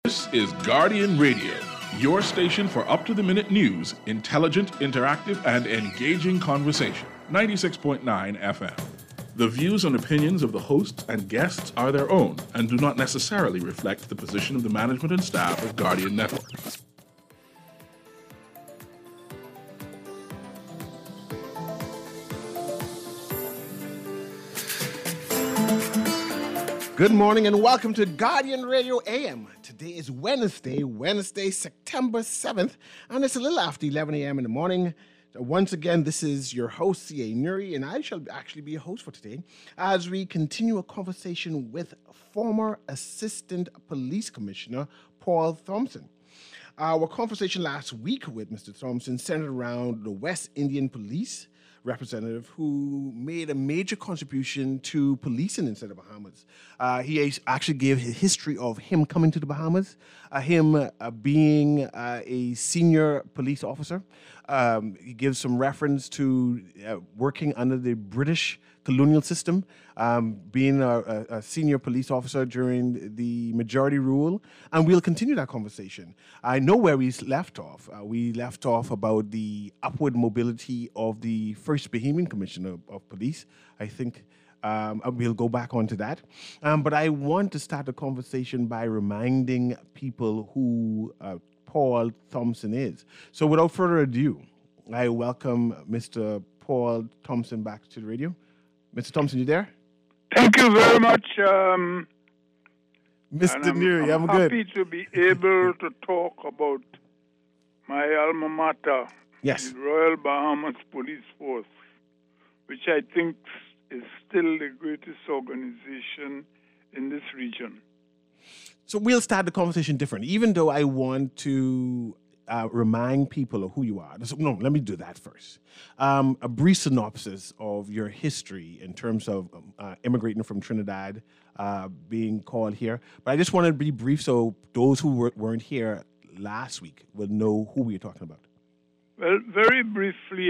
This is Guardian Radio, your station for up-to-the-minute news, intelligent, interactive, and engaging conversation. 96.9 FM. The views and opinions of the hosts and guests are their own and do not necessarily reflect the position of the management and staff of Guardian Network. Good morning and welcome to Guardian Radio AM. Today is Wednesday, September 7th, and it's a little after 11 a.m. in the morning. Once again, this is your host, C.A. Nuri, and I shall actually be a host for today as we continue a conversation with former Assistant Police Commissioner Paul Thompson. Our conversation last week with Mr. Thompson centered around the West Indian Police representative who made a major contribution to policing inside the Bahamas. He actually gave his history of him coming to the Bahamas, him being a senior police officer. He gives some reference to working under the British colonial system, being a senior police officer during the majority rule, and we'll continue that conversation. I know where we left off. We left off about the upward mobility of the first Bahamian Commissioner of Police. I think we'll go back onto that. But I want to start the conversation by reminding people who Paul Thompson is. So without further ado, I welcome Mr. Paul Thompson back to the radio. Mr. Thompson, you there? Thank you very much. Mr. Nuri, I'm good. Happy to be able to talk about my alma mater, Yes. the Royal Bahamas Police Force, which I think is still the greatest organization in this region. So we'll start the conversation different, even though I want to remind people of who you are. So, no, let me do that first. A brief synopsis of your history in terms of immigrating from Trinidad, being called here. But I just want to be brief so those who weren't here last week will know who we're talking about. Well, very briefly,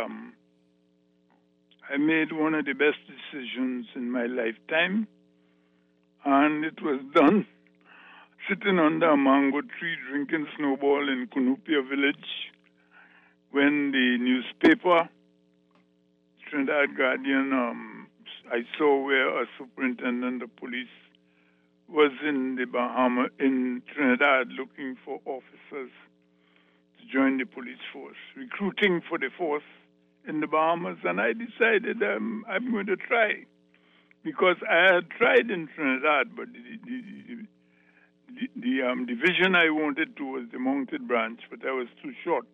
I made one of the best decisions in my lifetime, and it was done sitting under a mango tree drinking snowball in Cunupia village when the newspaper, Trinidad Guardian, I saw where a superintendent of police was in the Bahamas, in Trinidad, looking for officers to join the police force, recruiting for the force in the Bahamas, and I decided I'm going to try, because I had tried in Trinidad, but the division I wanted to was the mounted branch, but I was too short.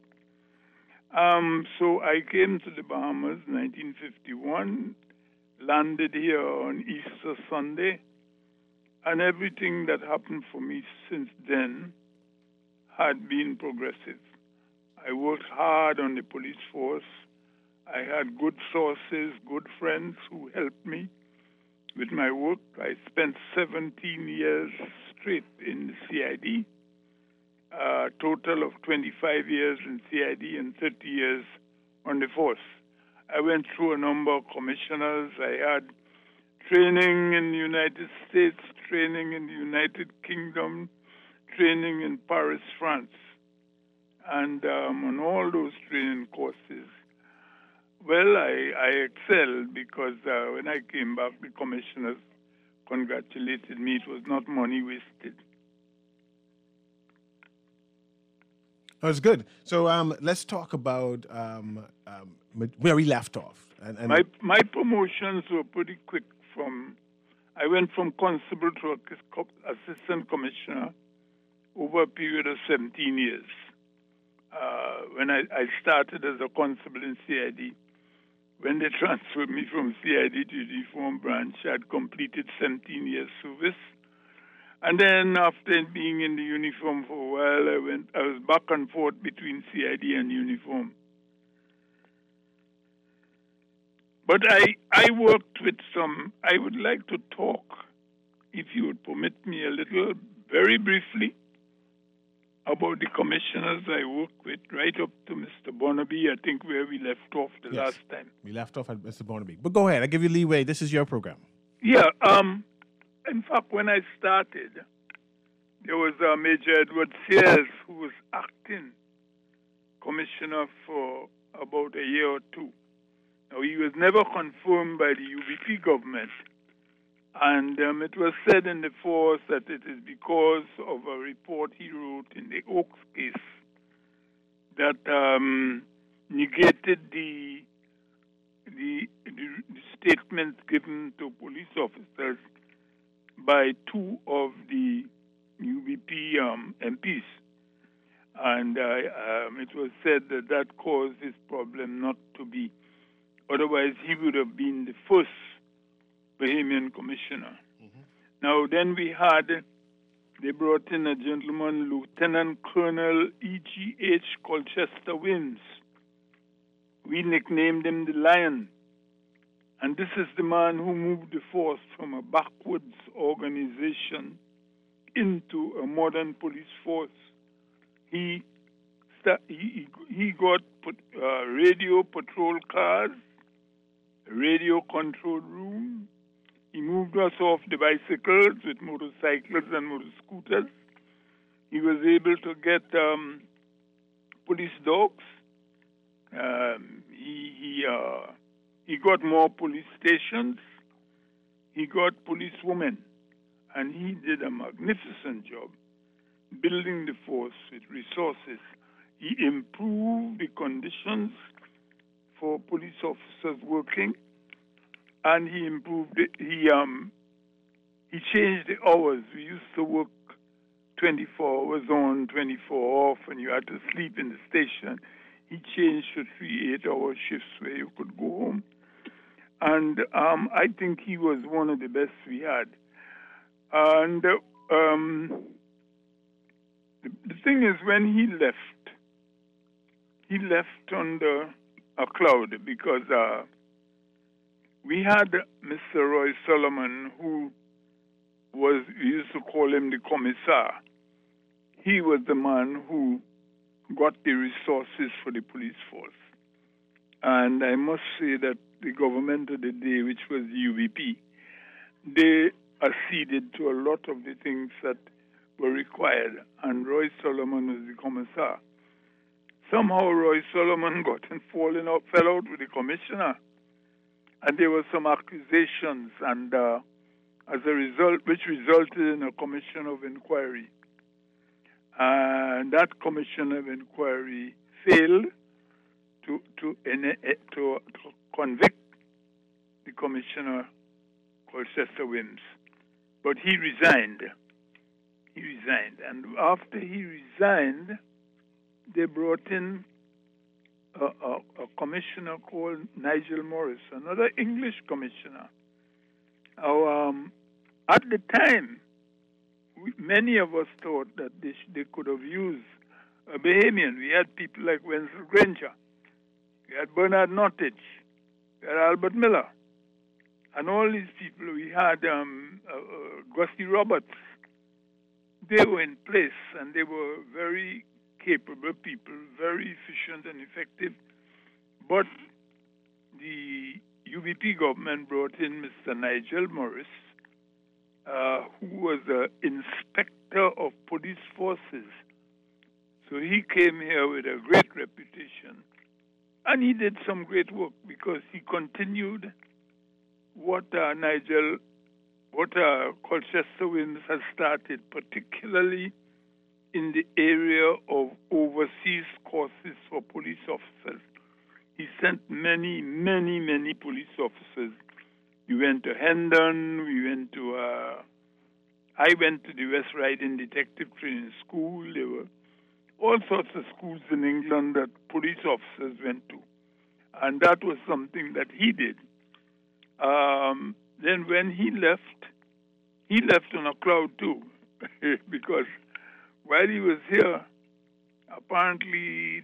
So I came to the Bahamas in 1951, landed here on Easter Sunday, and everything that happened for me since then had been progressive. I worked hard on the police force. I had good sources, good friends who helped me with my work. I spent 17 years straight in the CID, a total of 25 years in CID and 30 years on the force. I went through a number of commissioners. I had training in the United States, training in the United Kingdom, training in Paris, France. And on all those training courses, well, I excelled because when I came back, the commissioners congratulated me. It was not money wasted. That's good. So let's talk about where we left off. And my promotions were pretty quick. I went from constable to assistant commissioner over a period of 17 years. When I started as a constable in CID, when they transferred me from CID to the uniform branch, I had completed 17 years service. And then after being in the uniform for a while, I was back and forth between CID and uniform. But I worked with I would like to talk, if you would permit me a little, very briefly, about the commissioners I worked with, right up to Mr. Bonnaby, I think where we left off last time. We left off at Mr. Bonnaby. But go ahead, I give you leeway. This is your program. Yeah, in fact, when I started, there was Major Edward Sears, who was acting commissioner for about a year or two. Now, he was never confirmed by the UBP government. And it was said in the force that it is because of a report he wrote in the Oaks case that negated the statements given to police officers by two of the UBP MPs. And it was said that that caused this problem not to be. Otherwise, he would have been the first Bahamian commissioner. Mm-hmm. Now, then they brought in a gentleman, Lieutenant Colonel E.G.H. Colchester Wims. We nicknamed him the Lion. And this is the man who moved the force from a backwards organization into a modern police force. He got radio patrol cars, radio control room. He moved us off the bicycles with motorcycles and motor scooters. He was able to get police dogs. He got more police stations. He got policewomen. And he did a magnificent job building the force with resources. He improved the conditions for police officers working, and he improved it. He changed the hours. We used to work 24 hours on, 24 off, and you had to sleep in the station. He changed to 3 8-hour shifts where you could go home. And I think he was one of the best we had. And the thing is, when he left under a cloud because we had Mr. Roy Solomon, who we used to call him the commissar. He was the man who got the resources for the police force. And I must say that the government of the day, which was the UBP, they acceded to a lot of the things that were required, and Roy Solomon was the commissar. Somehow Roy Solomon fell out with the commissioner, and there were some accusations, and as a result, which resulted in a commission of inquiry. And that commission of inquiry failed to convict the commissioner, Colchester Wims. But he resigned. And after he resigned, they brought in a commissioner called Nigel Morris, another English commissioner. At the time, many of us thought that they could have used a Bahamian. We had people like Wenzel Granger. We had Bernard Nottage. We had Albert Miller. And all these people, we had Gussie Roberts. They were in place, and they were very capable people, very efficient and effective. But the UBP government brought in Mr. Nigel Morris, who was the inspector of police forces. So he came here with a great reputation. And he did some great work because he continued what Colchester Wims has started, particularly in the area of overseas courses for police officers. He sent many, many, many police officers. We went to Hendon, I went to the West Riding Detective Training School. There were all sorts of schools in England that police officers went to. And that was something that he did. Then when he left on a cloud too, because while he was here, apparently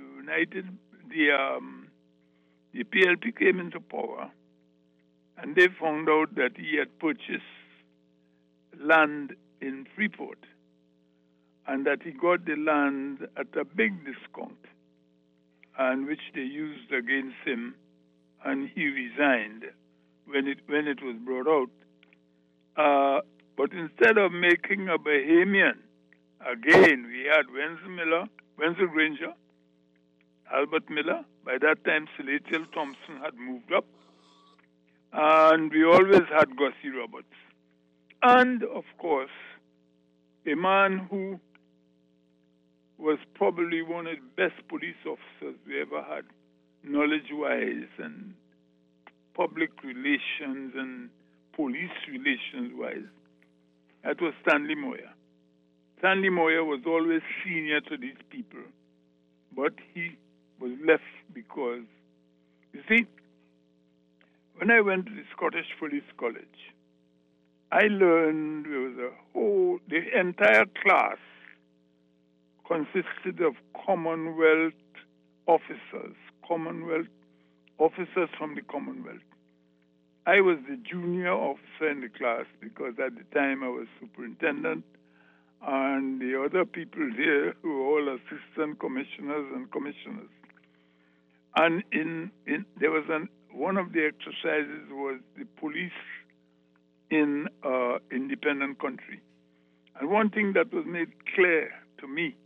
the PLP came into power, and they found out that he had purchased land in Freeport, and that he got the land at a big discount, and which they used against him, and he resigned when it was brought out. But instead of making a Bahamian Again, we had Wenzel Granger, Albert Miller. By that time, Salatiel Thompson had moved up. And we always had Gussie Roberts. And, of course, a man who was probably one of the best police officers we ever had, knowledge-wise and public relations and police relations-wise. That was Stanley Moyer. Stanley Moyer was always senior to these people, but he was left because, you see, when I went to the Scottish Police College, I learned the entire class consisted of Commonwealth officers from the Commonwealth. I was the junior officer in the class because at the time I was superintendent, and the other people there were all assistant commissioners and commissioners. And there was one of the exercises was the police in independent country. And one thing that was made clear to me,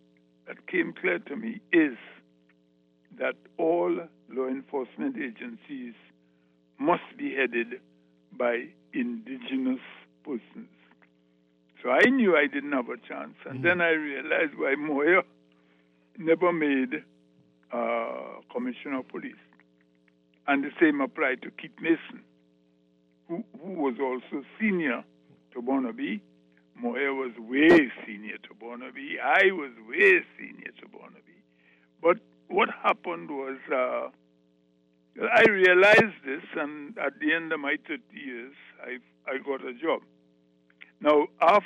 is that all law enforcement agencies must be headed by indigenous persons. So I knew I didn't have a chance. And then I realized why Moyer never made Commissioner of Police. And the same applied to Keith Mason, who was also senior to Burnaby. Moyer was way senior to Burnaby. I was way senior to Burnaby. But what happened was I realized this, and at the end of my 30 years, I got a job. Now,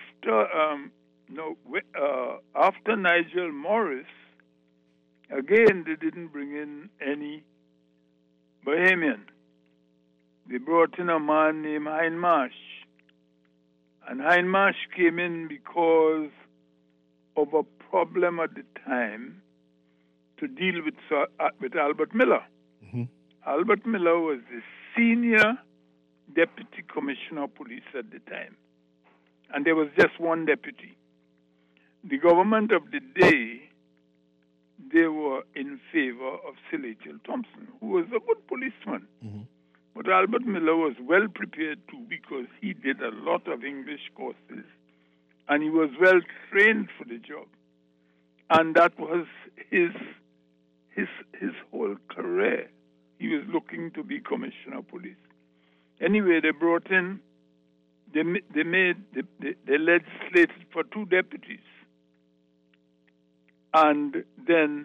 after Nigel Morris, again, they didn't bring in any Bahamian. They brought in a man named Hein Marsh. And Hein Marsh came in because of a problem at the time to deal with Albert Miller. Mm-hmm. Albert Miller was the senior deputy commissioner of police at the time. And there was just one deputy. The government of the day, they were in favor of Salatiel Thompson, who was a good policeman. Mm-hmm. But Albert Miller was well prepared too because he did a lot of English courses and he was well trained for the job. And that was his whole career. He was looking to be commissioner of police. Anyway, they brought in, they legislated for 2 deputies and then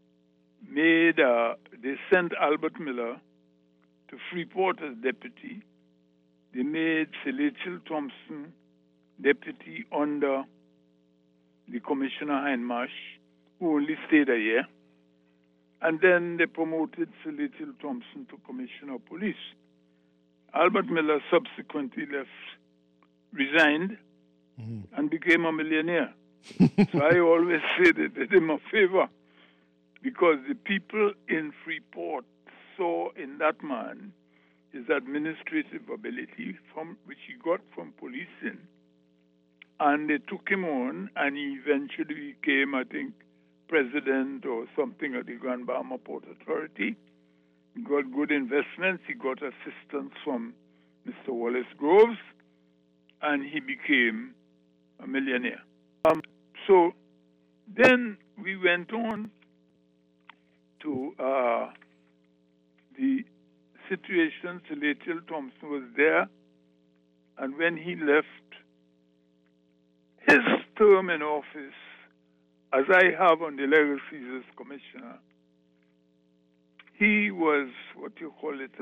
they sent Albert Miller to Freeport as deputy. They made Salatiel Thompson deputy under the Commissioner Hein Marsh, who only stayed a year. And then they promoted Salatiel Thompson to Commissioner of Police. Albert Miller subsequently resigned, and became a millionaire. So I always say they did him a favor because the people in Freeport saw in that man his administrative ability which he got from policing, and they took him on, and he eventually became, I think, president or something at the Grand Bahama Port Authority. He got good investments. He got assistance from Mr. Wallace Groves, and he became a millionaire. So then we went on to the situation. Salatiel Thompson was there, and when he left, his term in office, as I have on the legacies as commissioner, he was what you call it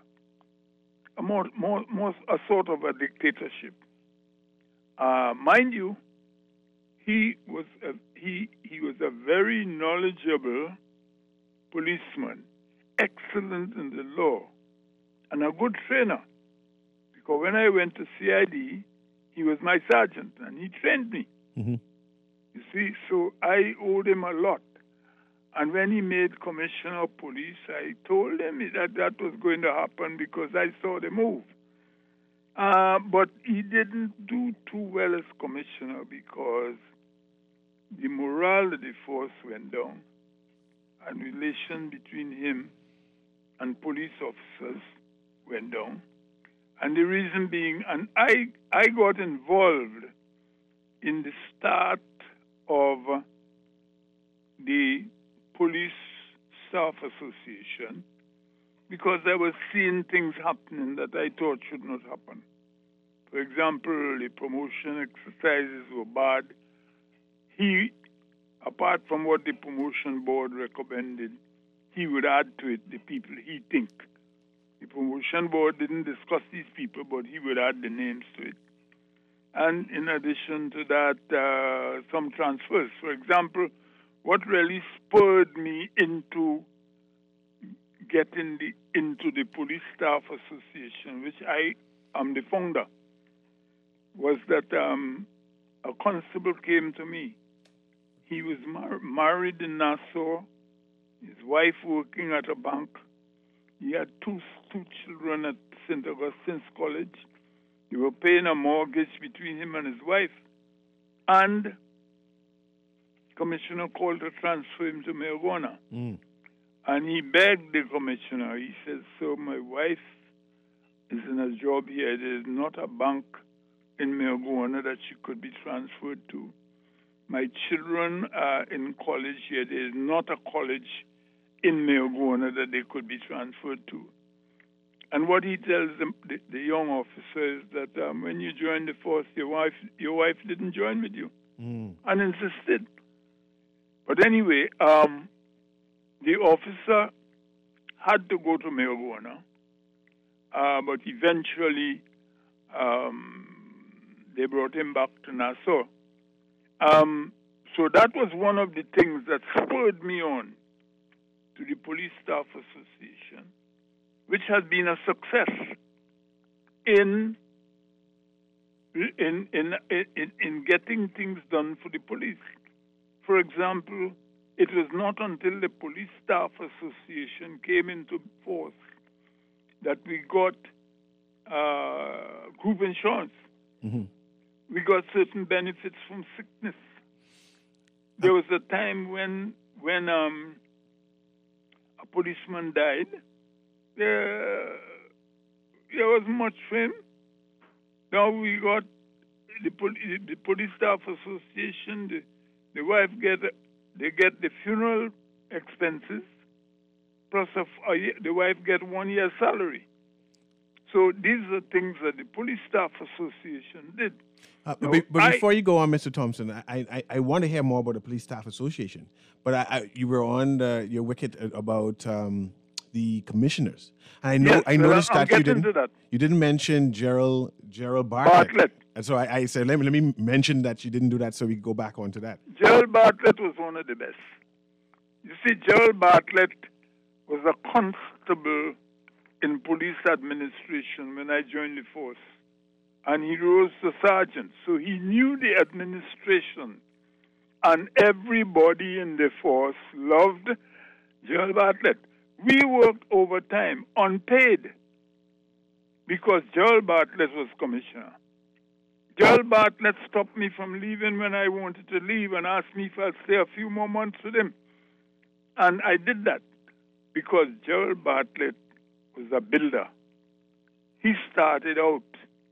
a sort of a dictatorship. Mind you, he was a very knowledgeable policeman, excellent in the law, and a good trainer. Because when I went to CID, he was my sergeant, and he trained me. Mm-hmm. You see, so I owed him a lot. And when he made commissioner of police, I told him that was going to happen because I saw the move. But he didn't do too well as commissioner because the morale of the force went down, and relation between him and police officers went down. And the reason being, and I got involved in the start of the Police Staff Association because I was seeing things happening that I thought should not happen. For example, the promotion exercises were bad. He, apart from what the promotion board recommended, he would add to it the people he think. The promotion board didn't discuss these people, but he would add the names to it. And in addition to that, some transfers. For example, what really spurred me into getting into the Police Staff Association, which I am the founder, was that a constable came to me. He was married in Nassau, his wife working at a bank. He had two children at St. Augustine's College. They were paying a mortgage between him and his wife. And the commissioner called to transfer him to Marijuana. And he begged the commissioner. He said, "So my wife is in a job here. There is not a bank in Marijuana that she could be transferred to. My children are in college here. There is not a college in Marijuana that they could be transferred to." And what he tells the young officer is that when you joined the force, your wife didn't join with you, and insisted. But anyway, the officer had to go to Marijuana, but eventually they brought him back to Nassau. So that was one of the things that spurred me on to the Police Staff Association, which has been a success in getting things done for the police. For example, it was not until the Police Staff Association came into force that we got group insurance. We got certain benefits from sickness. There was a time when a policeman died. There wasn't much for him. Now we got the Police Staff Association. The wife get the funeral expenses, plus the wife get 1 year's salary. So these are things that the Police Staff Association did. But before you go on, Mr. Thompson, I want to hear more about the Police Staff Association. But you were on your wicket about the commissioners. I noticed that you didn't mention Gerald Bartlett. And so I said, let me mention that you didn't do that so we can go back onto that. Gerald Bartlett was one of the best. You see, Gerald Bartlett was a constable in police administration when I joined the force. And he rose to sergeant. So he knew the administration. And everybody in the force loved Gerald Bartlett. We worked overtime, unpaid, because Gerald Bartlett was commissioner. Gerald Bartlett stopped me from leaving when I wanted to leave and asked me if I'd stay a few more months with him. And I did that because Gerald Bartlett was a builder. He started out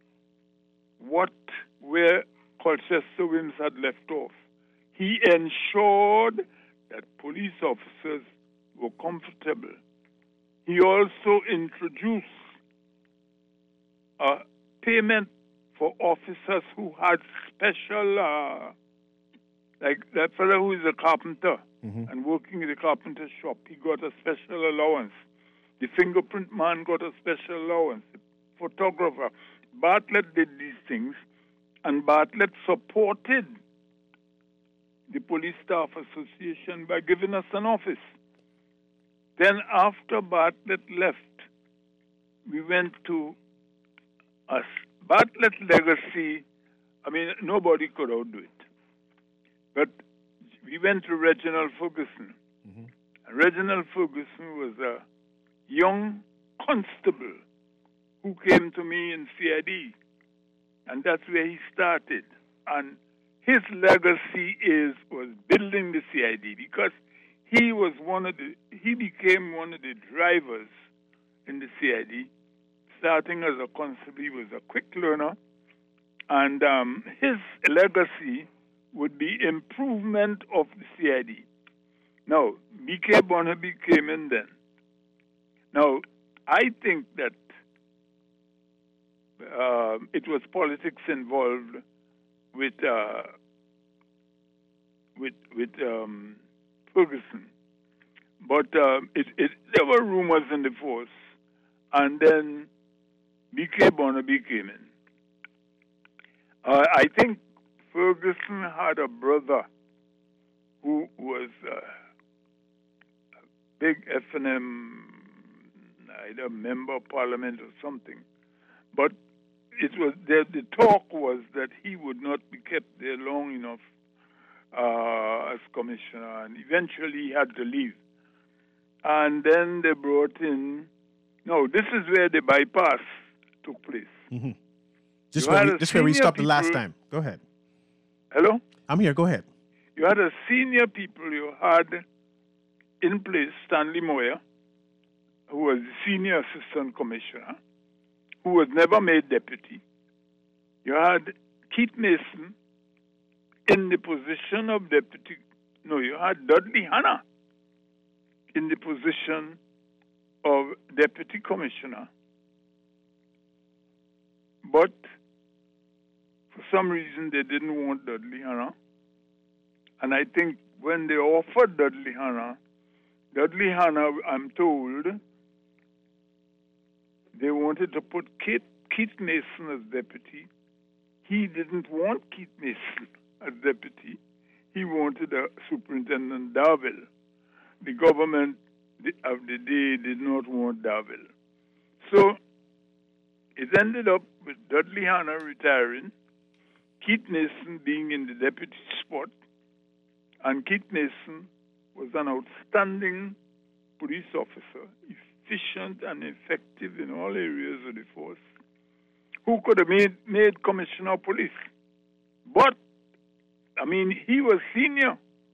where Colchester Williams had left off. He ensured that police officers were comfortable. He also introduced a payment for officers who had special, like that fellow who is a carpenter and working in the carpenter shop, he got a special allowance. The fingerprint man got a special allowance. The photographer. Bartlett did these things, and Bartlett supported the Police Staff Association by giving us an office. Then after Bartlett left, we went to us. Bartlett's legacy, I mean, nobody could outdo it. But we went to Reginald Ferguson. Reginald Ferguson was a young constable who came to me in CID. And that's where he started. And his legacy was building the CID, because he became one of the drivers in the CID. Starting as a constable, he was a quick learner, and his legacy would be improvement of the CID. Now, B.K. Barnaby came in then. Now, I think that it was politics involved with Ferguson, but there were rumors in the force, and then B.K. Barnaby came in. I think Ferguson had a brother who was a big FNM, either member of parliament or something, but it was the talk was that he would not be kept there long enough as commissioner, and eventually he had to leave. And then they brought in. No, this is where the bypass took place. Mm-hmm. This is where we stopped the last time. Go ahead. Hello? I'm here. Go ahead. You had a senior people. You had in place Stanley Moyer, who was the senior assistant commissioner, who was never made deputy. You had Keith Mason in the position of deputy. No, you had Dudley Hanna in the position of deputy commissioner. But for some reason, they didn't want Dudley Hanna. And I think when they offered Dudley Hanna, I'm told, they wanted to put Keith Mason as deputy. He didn't want Keith Mason as deputy. He wanted a Superintendent Darville. The government of the day did not want Darville. So it ended up with Dudley Hanna retiring, Keith Mason being in the deputy spot, and Keith Mason was an outstanding police officer, efficient and effective in all areas of the force, who could have made commissioner of police. But, I mean, he was senior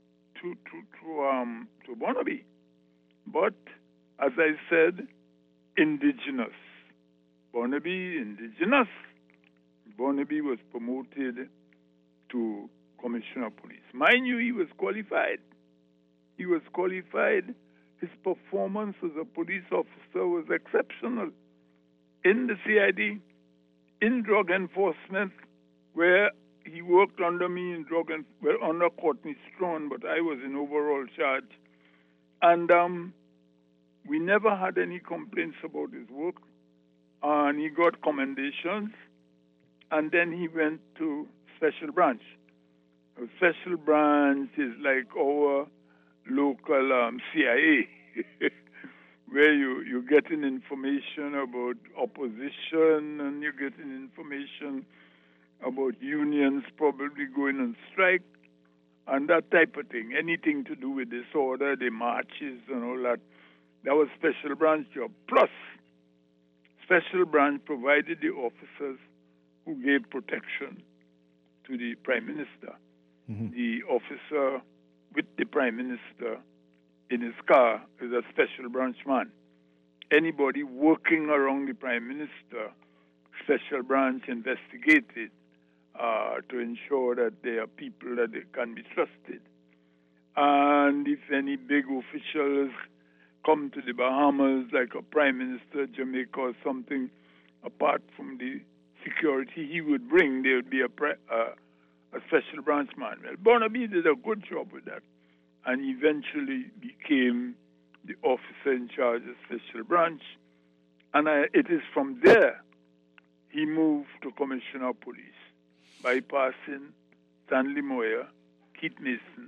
to Barnaby. But, as I said, indigenous. Barnaby, indigenous. Barnaby was promoted to commissioner of police. Mind you, he was qualified. He was qualified. His performance as a police officer was exceptional. In the CID, in drug enforcement, where he worked under me in under Courtney Strawn, but I was in overall charge. And we never had any complaints about his work. And he got commendations. And then he went to Special Branch. A Special Branch is like our local CIA, where you're getting information about opposition, and you're getting information about unions probably going on strike, and that type of thing. Anything to do with disorder, the marches and all that. That was Special Branch job. Plus, Special Branch provided the officers who gave protection to the Prime Minister. Mm-hmm. The officer with the Prime Minister in his car is a Special Branch man. Anybody working around the Prime Minister, Special Branch investigated to ensure that they are people that they can be trusted. And if any big officials come to the Bahamas, like a Prime Minister, Jamaica or something, apart from the security he would bring, there would be a Special Branch man. Well, Barnaby did a good job with that, and eventually became the officer in charge of Special Branch. And it is from there he moved to Commissioner of Police, bypassing Stanley Moyer, Keith Mason,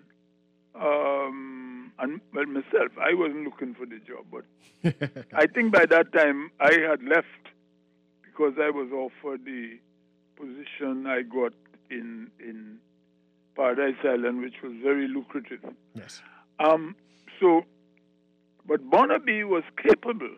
and well, myself. I wasn't looking for the job, but I think by that time I had left because I was offered the position I got in Paradise Island, which was very lucrative. Yes. But Barnaby was capable.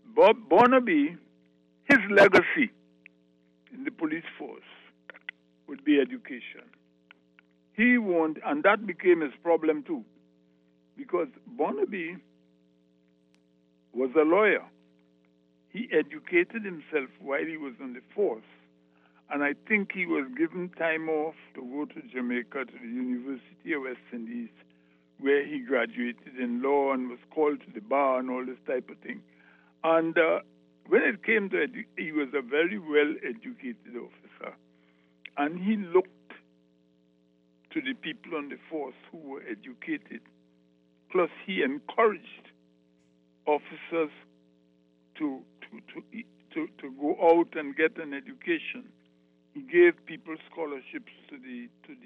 Barnaby, his legacy in the police force would be education. He won't, and that became his problem too, because Barnaby was a lawyer. He educated himself while he was on the force, and I think he was given time off to go to Jamaica to the University of West Indies, where he graduated in law and was called to the bar and all this type of thing. And when it came to he was a very well-educated officer, and he looked to the people on the force who were educated. Plus, he encouraged officers to go out and get an education. He gave people scholarships to the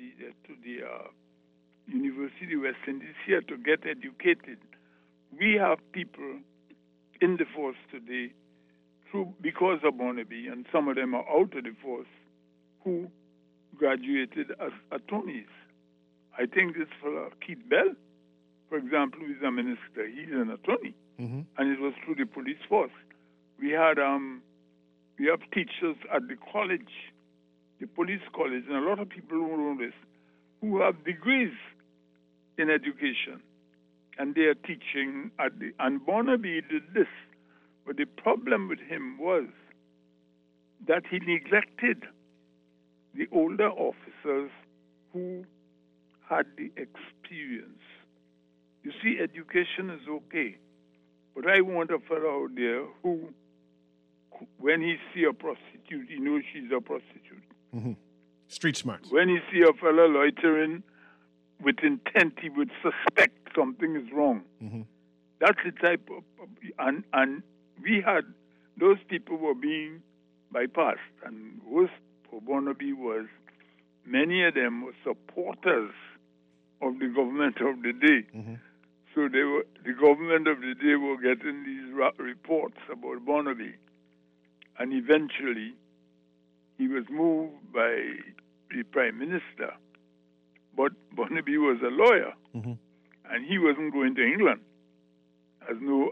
University of West Indies here to get educated. We have people in the force today because of Barnaby, and some of them are out of the force, who graduated as attorneys. I think this fellow, Keith Bell, for example, who is a minister, he's an attorney, and it was through the police force. We have teachers at the college, the police college, and a lot of people who know this, who have degrees in education, and they are teaching and Barnaby did this. But the problem with him was that he neglected the older officers who had the experience. You see, education is okay, but I want a fellow out there who, when he see a prostitute, he knows she's a prostitute. Mm-hmm. Street smart. When he see a fellow loitering with intent, he would suspect something is wrong. Mm-hmm. That's the type of, and we had, those people were being bypassed, and worst for Barnaby was many of them were supporters of the government of the day. Mm-hmm. So the government of the day were getting these reports about Barnaby, and eventually he was moved by the Prime Minister. But Barnaby was a lawyer, and he wasn't going to England as no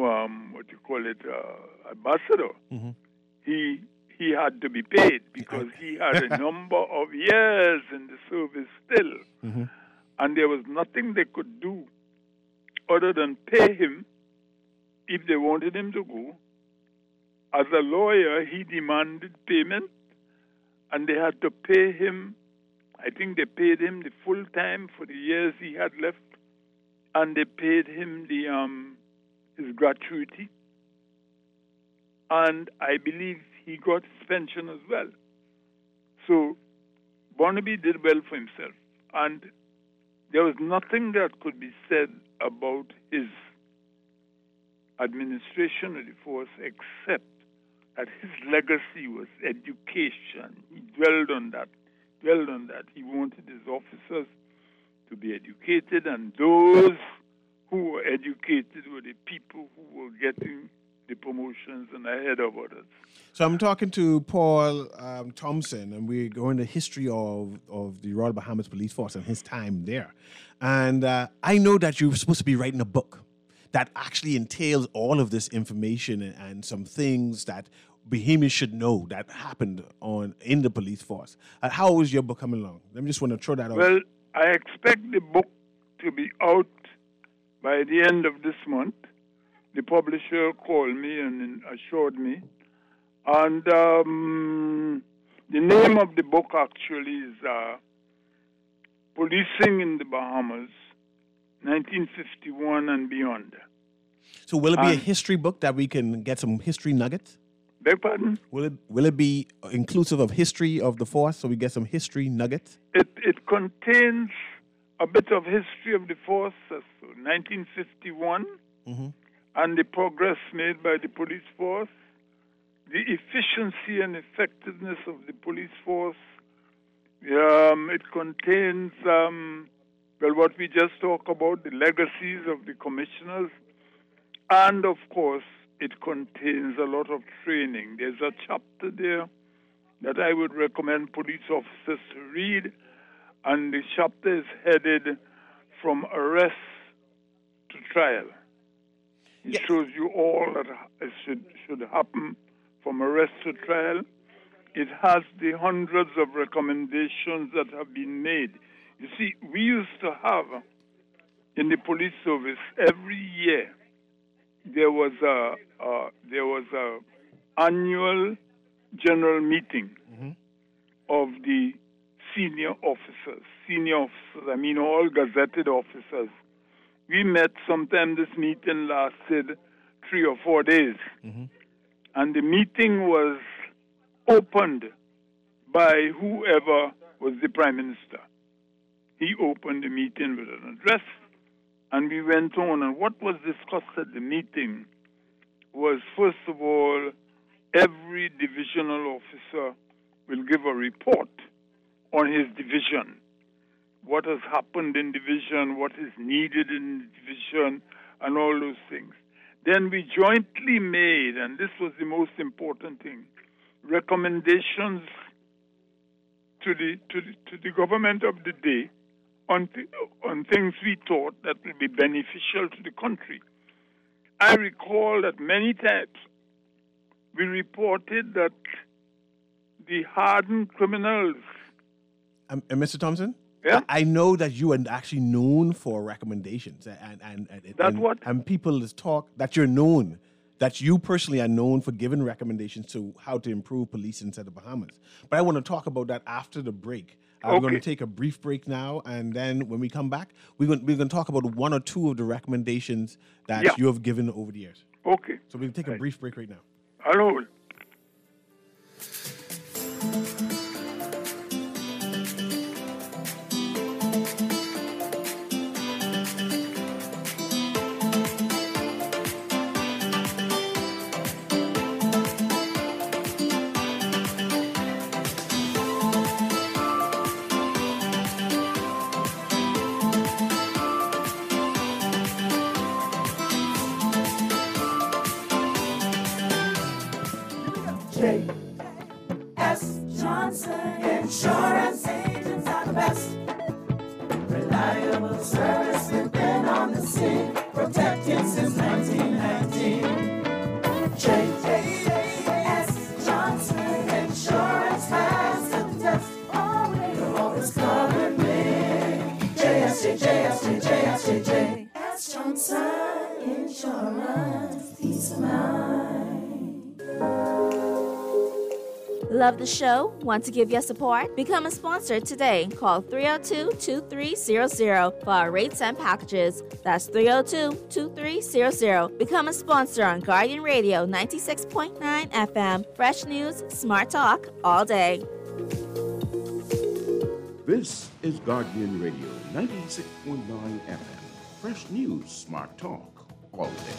ambassador. Mm-hmm. He had to be paid because he had a number of years in the service still. Mm-hmm. And there was nothing they could do other than pay him if they wanted him to go. As a lawyer, he demanded payment, and they had to pay him. I think they paid him the full time for the years he had left, and they paid him his gratuity. And I believe he got his pension as well. So Barnaby did well for himself, and there was nothing that could be said about his administration of the force except that his legacy was education. He dwelled on that. He wanted his officers to be educated, and those who were educated were the people who were getting the promotions and ahead of others. So I'm talking to Paul Thompson, and we're going to the history of the Royal Bahamas Police Force and his time there. And I know that you're supposed to be writing a book that actually entails all of this information and some things that Bahamians should know that happened in the police force. How is your book coming along? Let me just want to throw that out. Well, I expect the book to be out by the end of this month. The publisher called me and assured me. And the name of the book actually is Policing in the Bahamas, 1951 and Beyond. So will it be a history book that we can get some history nuggets? Beg pardon? Will it be inclusive of history of the force so we get some history nuggets? It contains a bit of history of the force, 1951, and the progress made by the police force, the efficiency and effectiveness of the police force. It contains, what we just talked about, the legacies of the commissioners, and of course, it contains a lot of training. There's a chapter there that I would recommend police officers to read, and the chapter is headed From Arrest to Trial. It shows you all that should happen from arrest to trial. it has the hundreds of recommendations that have been made. You see, we used to have in the police service every year there was a annual general meeting of the senior officers. I mean all gazetted officers. We met sometime. This meeting lasted 3 or 4 days. And the meeting was opened by whoever was the prime minister. He opened the meeting with an address, and we went on. And what was discussed at the meeting was, first of all, every divisional officer will give a report on his division. What has happened in division, what is needed in the division, and all those things. Then we jointly made, and this was the most important thing, recommendations to the government of the day on things we thought that would be beneficial to the country. I recall that many times we reported that the hardened criminals. Mr. Thompson? Yeah? I know that you are actually known for recommendations, and people talk that you're known, that you personally are known for giving recommendations to how to improve policing in the Bahamas. But I want to talk about that after the break. We're going to take a brief break now, and then when we come back, we're going to talk about one or two of the recommendations that you have given over the years. Okay. So we'll take a brief break right now. Hello. J.S. Johnson Insurance agents are the best. Reliable service, we've been on the scene, protecting since 1919. J.S. Johnson Insurance has the test. You'll always cover me. J.S. Johnson Insurance, peace of mind. Love the show? Want to give your support? Become a sponsor today. Call 302-2300 for our rates and packages. That's 302-2300. Become a sponsor on Guardian Radio 96.9 FM. Fresh news, smart talk, all day. This is Guardian Radio 96.9 FM. Fresh news, smart talk, all day.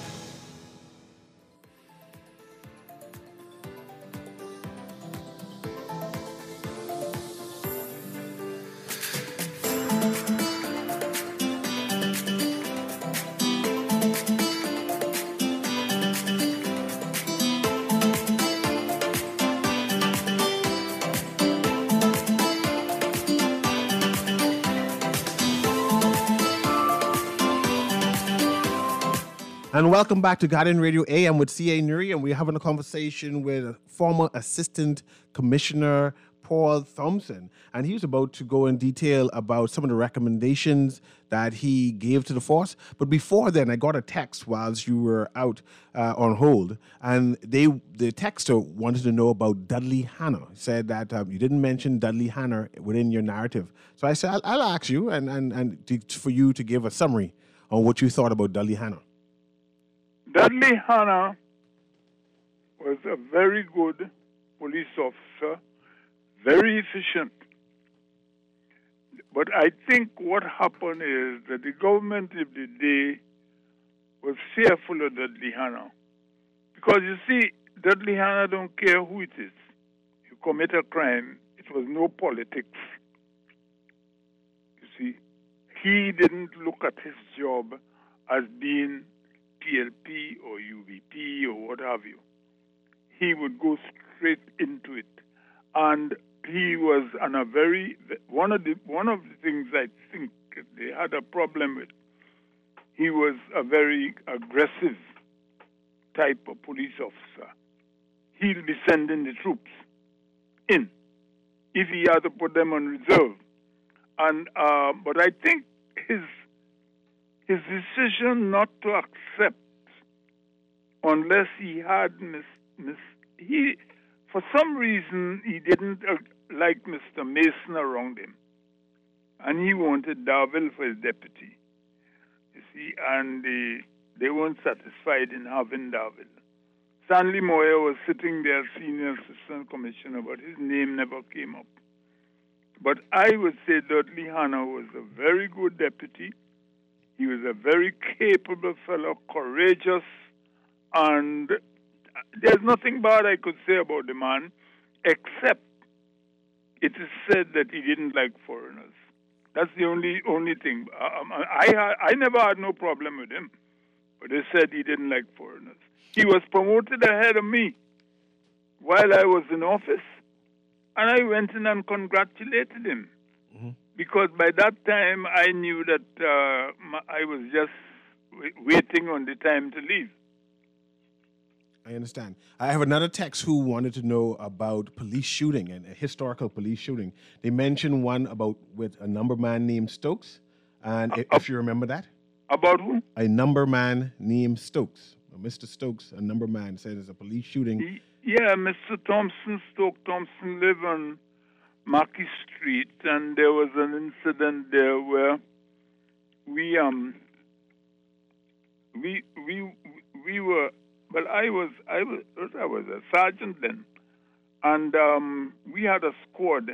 And welcome back to Guardian Radio AM with C.A. Nuri, and we're having a conversation with former Assistant Commissioner Paul Thompson. And he was about to go in detail about some of the recommendations that he gave to the force. But before then, I got a text whilst you were out on hold, and the texter wanted to know about Dudley Hanna. He said that you didn't mention Dudley Hanna within your narrative. So I said, I'll ask you for you to give a summary on what you thought about Dudley Hanna. Dudley Hanna was a very good police officer, very efficient. But I think what happened is that the government of the day was fearful of Dudley Hanna. Because you see, Dudley Hanna don't care who it is. You commit a crime, it was no politics. You see, he didn't look at his job as being PLP or UVP or what have you. He would go straight into it. And he was on a very, one of the things I think they had a problem with, he was a very aggressive type of police officer. He'll be sending the troops. in if he had to put them on reserve. And but I think his decision not to accept unless he had he for some reason he didn't like Mr. Mason around him, and he wanted Darville for his deputy. You see, and they weren't satisfied in having Darville. Stanley Moyer was sitting there, senior assistant commissioner, but his name never came up. But I would say Dudley Hanna was a very good deputy. He was a very capable fellow, courageous, and there's nothing bad I could say about the man, except it is said that he didn't like foreigners. That's the only thing. I never had no problem with him, but they said he didn't like foreigners. He was promoted ahead of me while I was in office, and I went in and congratulated him. Mm-hmm. Because by that time I knew that I was just waiting on the time to leave. I understand. I have another text who wanted to know about police shooting and a historical police shooting. They mentioned one about with a number man named Stokes, and if you remember that. About who? A number man named Stokes. Mr. Stokes, a number man, said there's a police shooting. Yeah, Mr. Stoke Thompson lived on Mackey Street, and there was an incident there where we were. Well, I was a sergeant then, and we had a squad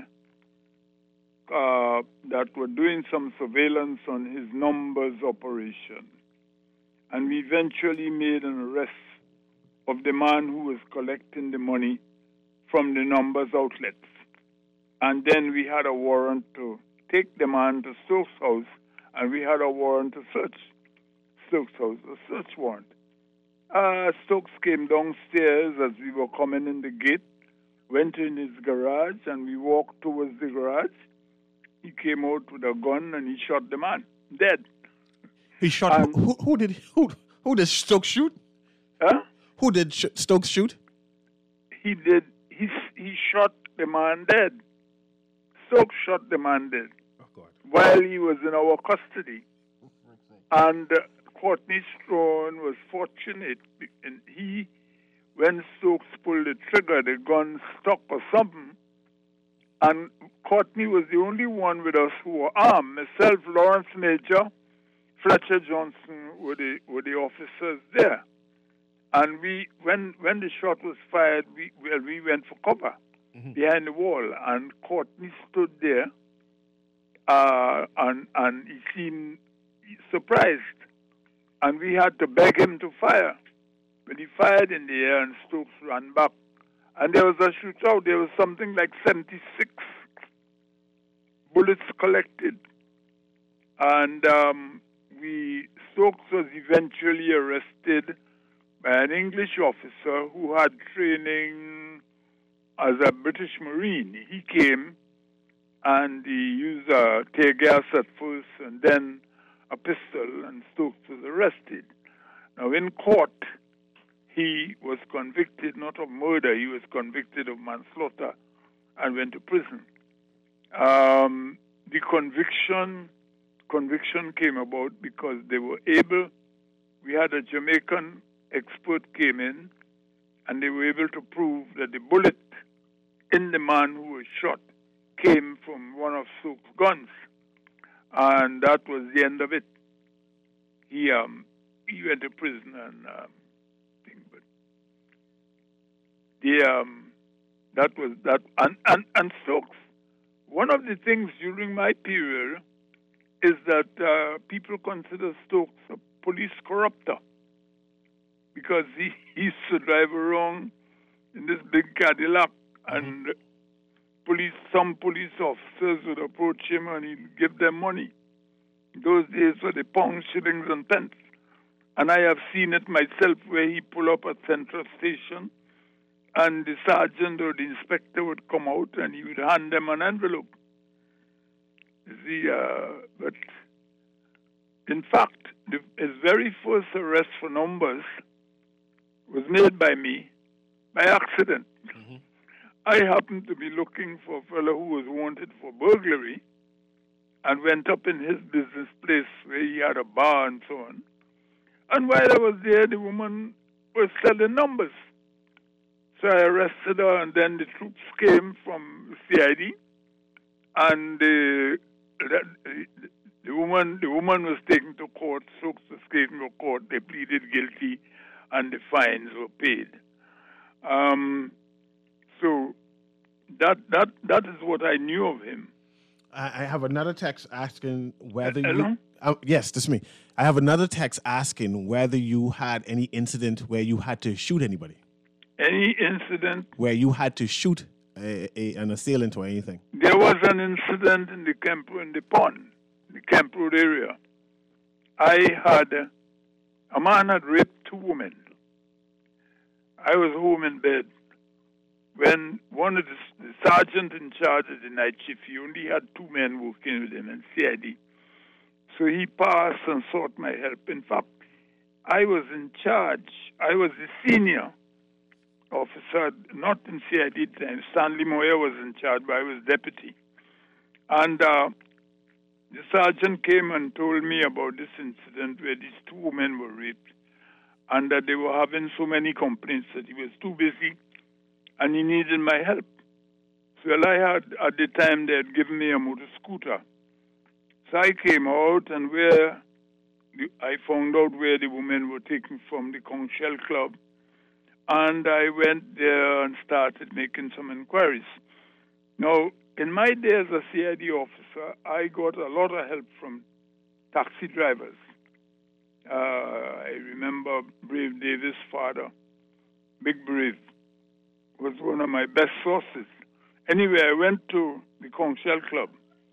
that were doing some surveillance on his numbers operation, and we eventually made an arrest of the man who was collecting the money from the numbers outlets, and then we had a warrant to take the man to Stokes' house, and we had a warrant to search Stokes' house, a search warrant. Stokes came downstairs as we were coming in the gate, went in his garage, and we walked towards the garage. He came out with a gun and he shot the man, dead. He shot. Who did Stokes shoot? Huh? Who did Stokes shoot? He did. He shot the man dead. Stokes shot the man dead. Oh God! While he was in our custody, and. Courtney Strachan was fortunate, and when Stokes pulled the trigger, the gun stuck or something, and Courtney was the only one with us who were armed. Myself, Lawrence Major, Fletcher Johnson were the officers there, and when the shot was fired, we went for cover behind the wall, and Courtney stood there, and he seemed surprised. And we had to beg him to fire. But he fired in the air and Stokes ran back. And there was a shootout. There was something like 76 bullets collected. And Stokes was eventually arrested by an English officer who had training as a British Marine. He came and he used tear gas at first and then a pistol, and Stokes was arrested. Now, in court, he was convicted not of murder, he was convicted of manslaughter and went to prison. The conviction came about because they were able, we had a Jamaican expert came in, and they were able to prove that the bullet in the man who was shot came from one of Stokes' guns. And that was the end of it. He went to prison and that was that. And Stokes, one of the things during my period is that people consider Stokes a police corrupter because he used to drive around in this big Cadillac and some police officers would approach him and he'd give them money. Those days were the pounds, shillings, and pence. And I have seen it myself where he pull up at Central Station and the sergeant or the inspector would come out and he would hand them an envelope. You see, but in fact, his very first arrest for numbers was made by me by accident. I happened to be looking for a fellow who was wanted for burglary and went up in his business place where he had a bar and so on. And while I was there, the woman was selling numbers. So I arrested her, and then the troops came from CID, and the woman was taken to court. Stokes was taken to court. They pleaded guilty, and the fines were paid. So that is what I knew of him. I have another text asking whether Hello? you. Yes, that's me. I have another text asking whether you had any incident where you had to shoot anybody. Any incident? Where you had to shoot an assailant or anything. There was an incident in the pond, the Camp Road area. A man had raped 2 women. I was home in bed when one of the sergeant in charge of the night shift, he only had 2 men working with him in CID. So he passed and sought my help. In fact, I was in charge. I was the senior officer, not in CID time. Stanley Moyer was in charge, but I was deputy. And the sergeant came and told me about this incident where these 2 women were raped and that they were having so many complaints that he was too busy and he needed my help. So I had, at the time, they had given me a motor scooter. So I came out and I found out where the women were taken from, the Conch Shell Club. And I went there and started making some inquiries. Now, in my day as a CID officer, I got a lot of help from taxi drivers. I remember Brave Davis' father, Big Brave, was one of my best sources. Anyway, I went to the Conch Shell Club,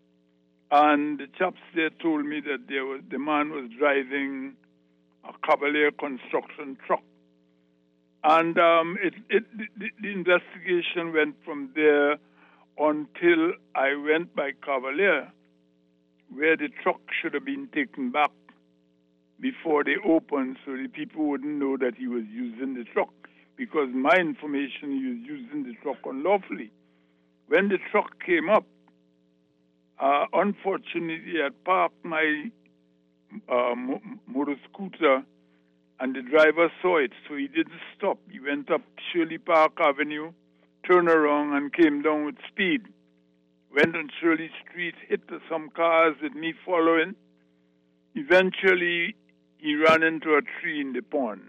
and the chaps there told me that the man was driving a Cavalier construction truck. And the investigation went from there until I went by Cavalier, where the truck should have been taken back before they opened so the people wouldn't know that he was using the truck, because my information, he was using the truck unlawfully. When the truck came up, unfortunately, I parked my motor scooter, and the driver saw it, so he didn't stop. He went up Shirley Park Avenue, turned around, and came down with speed. Went on Shirley Street, hit some cars with me following. Eventually, he ran into a tree in the pond.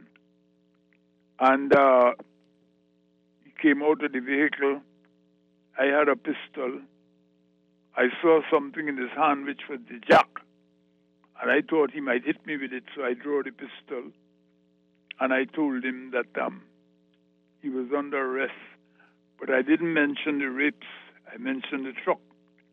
And he came out of the vehicle. I had a pistol. I saw something in his hand, which was the jack. And I thought he might hit me with it, so I drew the pistol. And I told him that he was under arrest. But I didn't mention the rapes. I mentioned the truck.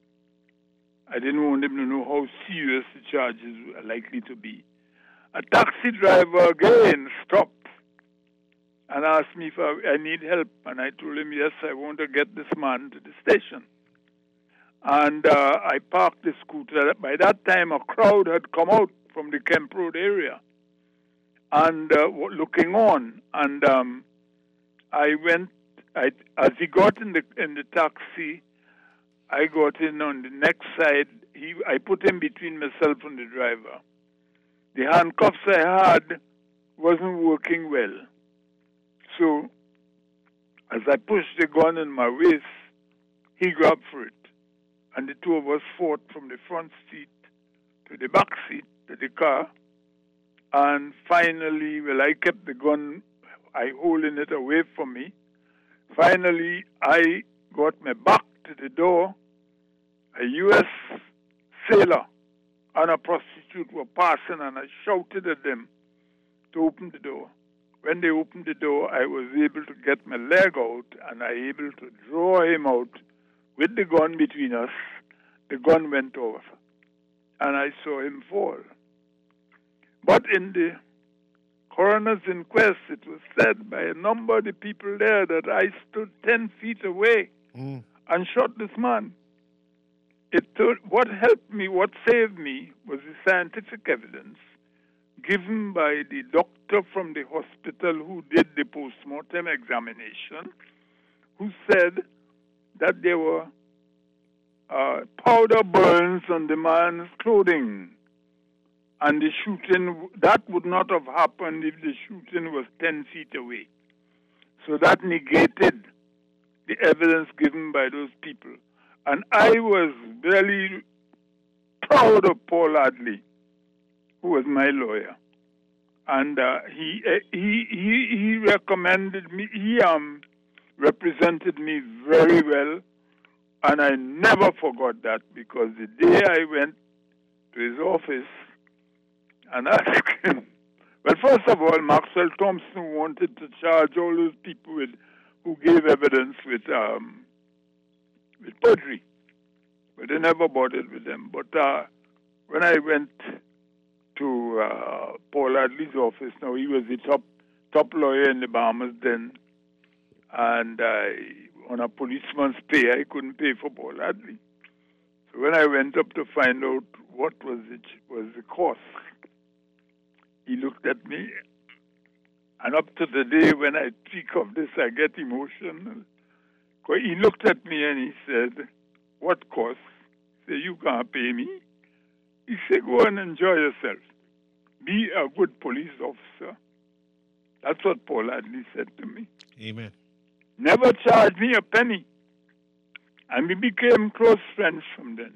I didn't want him to know how serious the charges were likely to be. A taxi driver again stopped and asked me if I need help. And I told him, yes, I want to get this man to the station. And I parked the scooter. By that time, a crowd had come out from the Kemp Road area and looking on. And I went, as he got in the taxi, I got in on the next side. I put him between myself and the driver. The handcuffs I had wasn't working well. So, as I pushed the gun in my waist, he grabbed for it. And the two of us fought from the front seat to the back seat to the car. And finally, I kept the gun, I holding it away from me. Finally, I got my back to the door. A U.S. sailor and a prostitute were passing, and I shouted at them to open the door. When they opened the door, I was able to get my leg out, and I was able to draw him out with the gun between us. The gun went off, and I saw him fall. But in the coroner's inquest, it was said by a number of the people there that I stood 10 feet away and shot this man. What helped me, what saved me, was the scientific evidence given by the doctor from the hospital who did the post-mortem examination, who said that there were powder burns on the man's clothing. And the shooting, that would not have happened if the shooting was 10 feet away. So that negated the evidence given by those people. And I was really proud of Paul Adley, who was my lawyer. And he recommended me, he represented me very well. And I never forgot that, because the day I went to his office and asked him, well, first of all, Maxwell Thompson wanted to charge all those people who gave evidence with perjury, but they never bothered with them. But when I went to Paul Adley's office, now he was the top lawyer in the Bahamas then, and on a policeman's pay, I couldn't pay for Paul Adley. So when I went up to find out what was the cost, he looked at me, and up to the day when I speak of this, I get emotional. He looked at me and he said, "What cost?" I said, "You can't pay me." He said, "Go and enjoy yourself. Be a good police officer." That's what Paul Adley said to me. Amen. Never charged me a penny. And we became close friends from then.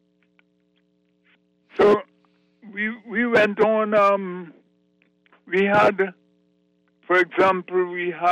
So we went on, we had, for example,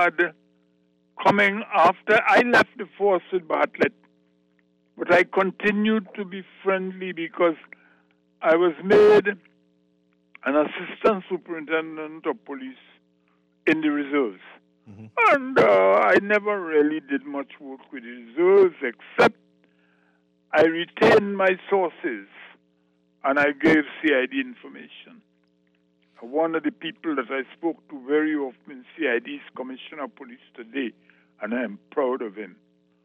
coming after, I left the force with Bartlett, but I continued to be friendly because I was made an assistant superintendent of police in the reserves. Mm-hmm. And I never really did much work with the reserves, except I retained my sources and I gave CID information. One of the people that I spoke to very often, CID's Commissioner of Police today, and I am proud of him.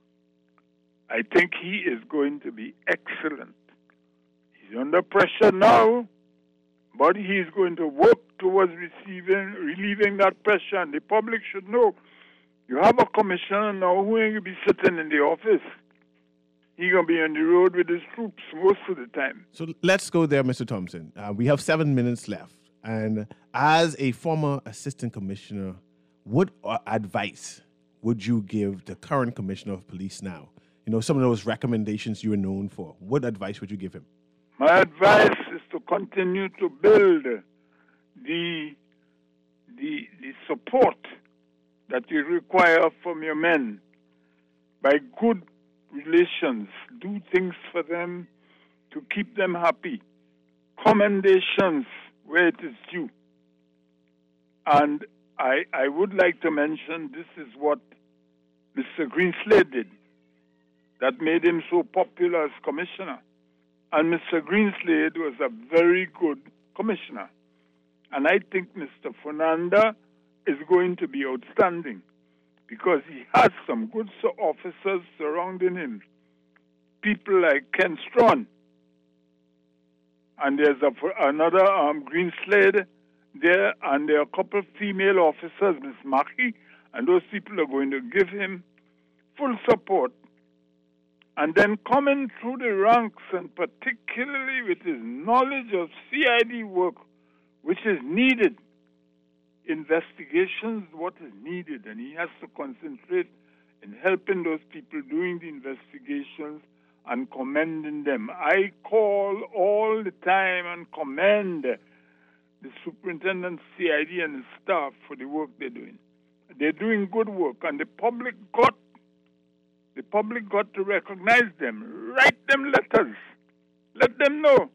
I think he is going to be excellent. He's under pressure now, but he is going to work towards relieving that pressure, and the public should know you have a commissioner now who ain't going to be sitting in the office. He's going to be on the road with his troops most of the time. So let's go there, Mr. Thompson. We have 7 minutes left. And as a former assistant commissioner, what advice would you give the current commissioner of police now? You know, some of those recommendations you were known for. What advice would you give him? My advice is to continue to build the support that you require from your men by good relations. Do things for them to keep them happy. Commendations where it is due. And I would like to mention this is what Mr. Greenslade did that made him so popular as commissioner. And Mr. Greenslade was a very good commissioner. And I think Mr. Fernanda is going to be outstanding because he has some good officers surrounding him. People like Ken Strawn. And there's another Greenslade there, and there are a couple of female officers, Miss Mackey, and those people are going to give him full support. And then coming through the ranks, and particularly with his knowledge of CID work, which is needed, investigations, what is needed, and he has to concentrate in helping those people doing the investigations and commending them. I call all the time and commend the superintendent CID and his staff for the work they're doing. They're doing good work, and the public got to recognize them, write them letters, let them know.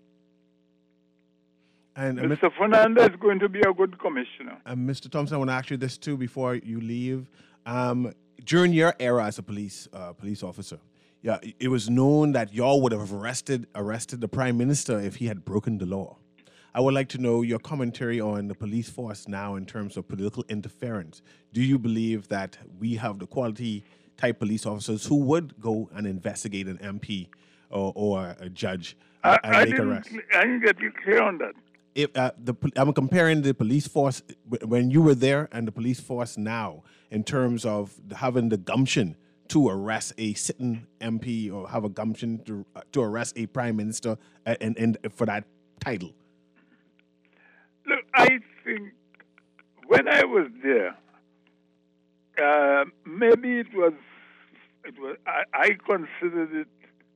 And Mr. Fernanda is going to be a good commissioner. And Mr. Thompson, I want to ask you this too before you leave. During your era as a police officer, yeah, it was known that y'all would have arrested the Prime Minister if he had broken the law. I would like to know your commentary on the police force now in terms of political interference. Do you believe that we have the quality type police officers who would go and investigate an MP or a judge and make arrests? I didn't get you clear on that. If I'm comparing the police force when you were there and the police force now in terms of having the gumption to arrest a sitting MP or have a gumption to arrest a prime minister and for that title? Look, I think when I was there, maybe it was. I considered it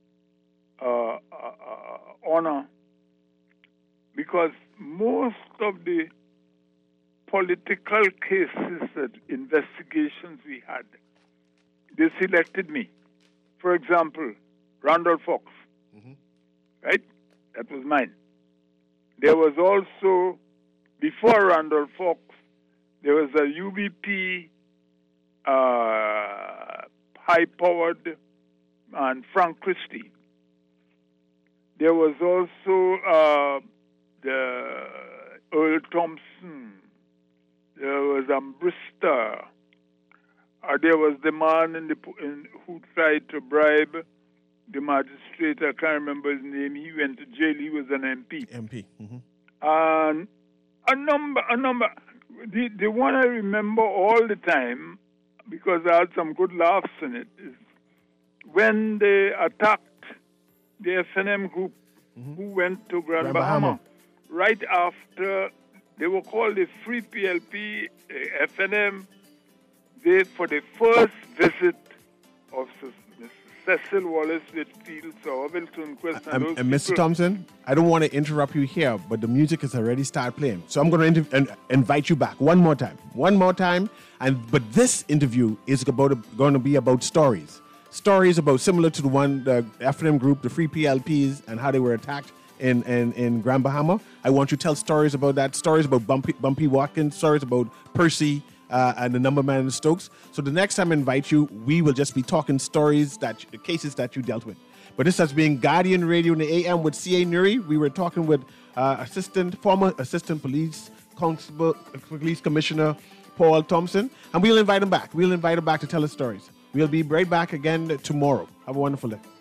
honor because most of the political cases that investigations we had, they selected me. For example, Randolph Fox, right? That was mine. There was also, before Randolph Fox, there was a UBP high-powered and Frank Christie. There was also the Earl Thompson. There was Ambrister. There was the man who tried to bribe the magistrate. I can't remember his name. He went to jail. He was an MP. And a number. The one I remember all the time, because I had some good laughs in it, is when they attacked the FNM group who went to Grand Bahama. Right after, they were called the Free PLP, FNM. For the first visit of Cecil Wallace Whitfield, Sir Hamilton Quest, and Mr. Thompson, I don't want to interrupt you here, but the music has already started playing. So I'm going to invite you back one more time. But this interview is going to be about stories. Stories about similar to the one, the FNM group, the Free PLPs, and how they were attacked in Grand Bahama. I want you to tell stories about that, stories about Bumpy Watkins, stories about Percy, and the number man in Stokes. So the next time I invite you, we will just be talking stories, the cases that you dealt with. But this has been Guardian Radio in the AM with C.A. Nuri. We were talking with former assistant police commissioner Paul Thompson, and we'll invite him back. We'll invite him back to tell us stories. We'll be right back again tomorrow. Have a wonderful day.